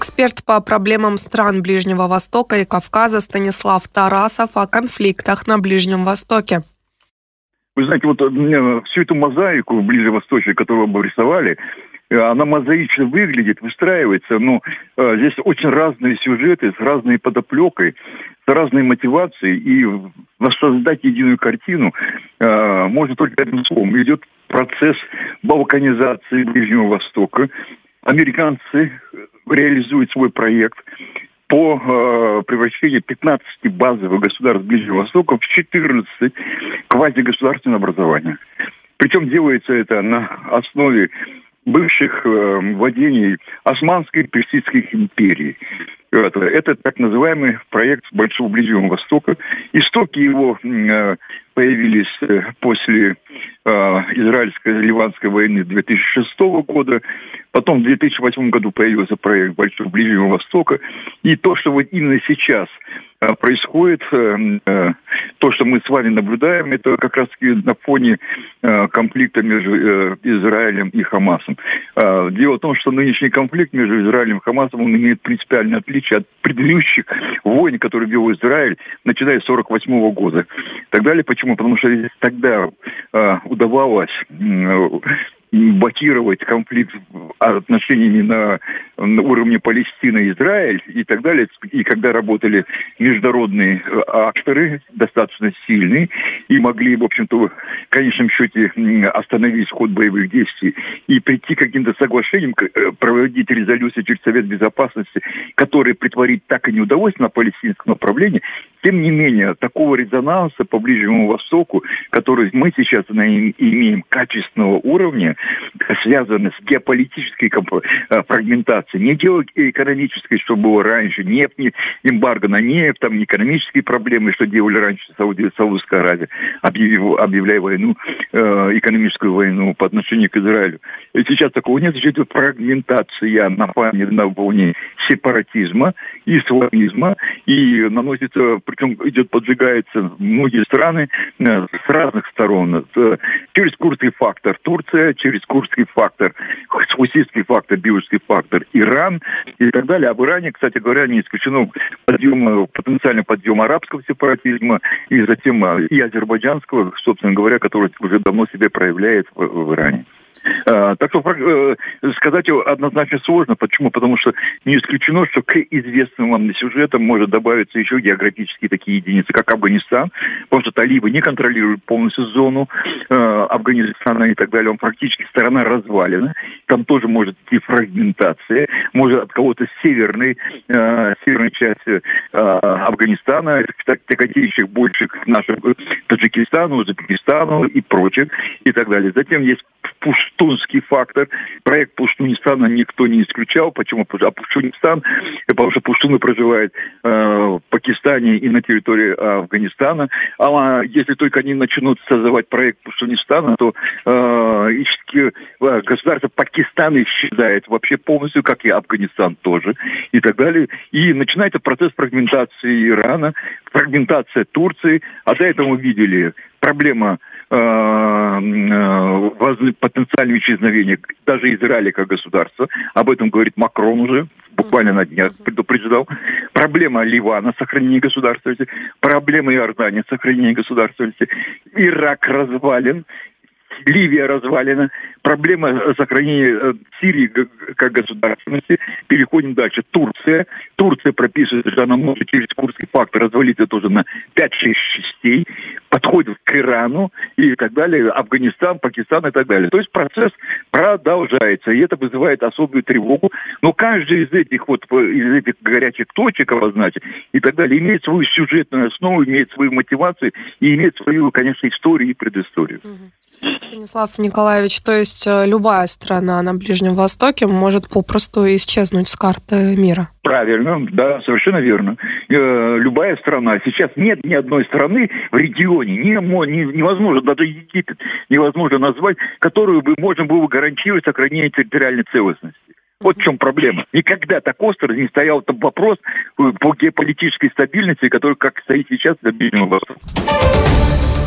Эксперт по проблемам стран Ближнего Востока и Кавказа Станислав Тарасов о конфликтах на Ближнем Востоке. Вы знаете, вот всю эту мозаику ближневосточную, которую вы рисовали, она мозаично выглядит, выстраивается, но здесь очень разные сюжеты с разной подоплекой, с разной мотивацией, и воссоздать единую картину можно только одним словом. Идет процесс балканизации Ближнего Востока. Американцы реализуют свой проект по превращению 15 базовых государств Ближнего Востока в 14 квазигосударственное образование. Причем делается это на основе бывших владений Османской и Персидской империи. Это так называемый проект Большого Ближнего Востока. Истоки его появились после израильско-ливанской войны 2006 года. Потом в 2008 году появился проект Большого Ближнего Востока. И то, что вот именно сейчас происходит, то, что мы с вами наблюдаем, это как раз-таки на фоне конфликта между Израилем и Хамасом. Дело в том, что нынешний конфликт между Израилем и Хамасом, он имеет принципиальное отличие от предыдущих войн, которые вел Израиль, начиная с 1948 года. И так далее. Почему? Потому что тогда удавалось блокировать конфликт отношениями на уровне Палестины и Израиль и так далее. И когда работали международные акторы, достаточно сильные, и могли, в общем-то, в конечном счете остановить ход боевых действий и прийти к каким-то соглашениям, проводить резолюции через Совет Безопасности, которые притворить так и не удалось на палестинском направлении. Тем не менее, такого резонанса по Ближнему Востоку, который мы сейчас имеем качественного уровня, связаны с геополитической фрагментацией, не геоэкономической, что было раньше, нефть, эмбарго на нефть, там экономические проблемы, что делали раньше Саудовская Аравия, объявляя войну, экономическую войну по отношению к Израилю. И сейчас такого нет, сейчас идет фрагментация на волне сепаратизма, исламизма, и наносится, причем поджигается многие страны с разных сторон. Через курдский фактор Турция, через курдский фактор, хуситский фактор, библейский фактор Иран и так далее. А в Иране, кстати говоря, не исключено потенциальный подъем арабского сепаратизма и затем и азербайджанского, собственно говоря, который уже давно себя проявляет в Иране. Так что сказать однозначно сложно. Почему? Потому что не исключено, что к известным вам сюжетам может добавиться еще географические такие единицы, как Афганистан, потому что талибы не контролируют полностью зону Афганистана и так далее. Он практически сторона развалена. Там тоже может идти фрагментация. Может от кого-то северной части Афганистана, тяготеющих больше к нашему Таджикистану, Узбекистану и прочих и так далее. Затем есть пуштунский фактор. Проект Пуштунистана никто не исключал. Почему? А Пуштунистан, потому что пуштуны проживают в Пакистане и на территории Афганистана. А если только они начнут создавать проект Пуштунистана, то государство Пакистана исчезает вообще полностью, как и Афганистан тоже, и так далее. И начинается процесс фрагментации Ирана, фрагментация Турции. А до этого мы видели проблема потенциального исчезновения даже Израиля как государства. Об этом говорит Макрон уже, буквально на днях предупреждал. Проблема Ливана, сохранения государственности. Проблема Иордании, сохранения государственности. Ирак развален. Ливия развалена. Проблема сохранения Сирии как государственности. Переходим дальше. Турция. Турция прописывает, что она может через курдский фактор развалиться тоже на 5-6 частей. Подходит к Ирану и так далее. Афганистан, Пакистан и так далее. То есть процесс продолжается. И это вызывает особую тревогу. Но каждый из этих горячих точек обозначить и так далее имеет свою сюжетную основу, имеет свою мотивацию и имеет свою, конечно, историю и предысторию. Станислав Николаевич, то есть любая страна на Ближнем Востоке может попросту исчезнуть с карты мира? Правильно, да, совершенно верно. Любая страна. Сейчас нет ни одной страны в регионе, невозможно, даже Египет невозможно назвать, которую бы можно было гарантировать сохранение территориальной целостности. Вот в чем проблема. Никогда так остро не стоял там вопрос по геополитической стабильности, который как стоит сейчас на Ближнем Востоке.